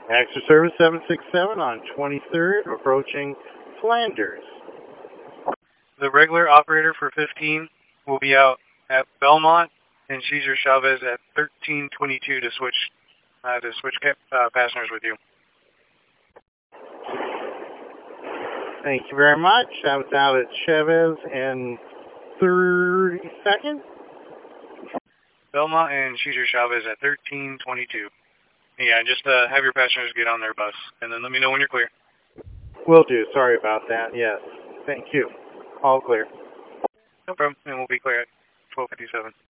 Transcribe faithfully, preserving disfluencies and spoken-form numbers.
Extra service seven six seven on twenty-third, approaching Flanders. The regular operator for fifteen will be out at Belmont and Cesar Chavez at thirteen twenty-two to switch uh, to switch uh, passengers with you. Thank you very much. I was out at Chavez in thirty seconds. Belmont and Cesar Chavez at thirteen twenty-two. Yeah, just uh, have your passengers get on their bus, and then let me know when you're clear. Will do. Sorry about that. Yes. Thank you. All clear. No problem. And we'll be clear at twelve fifty-seven.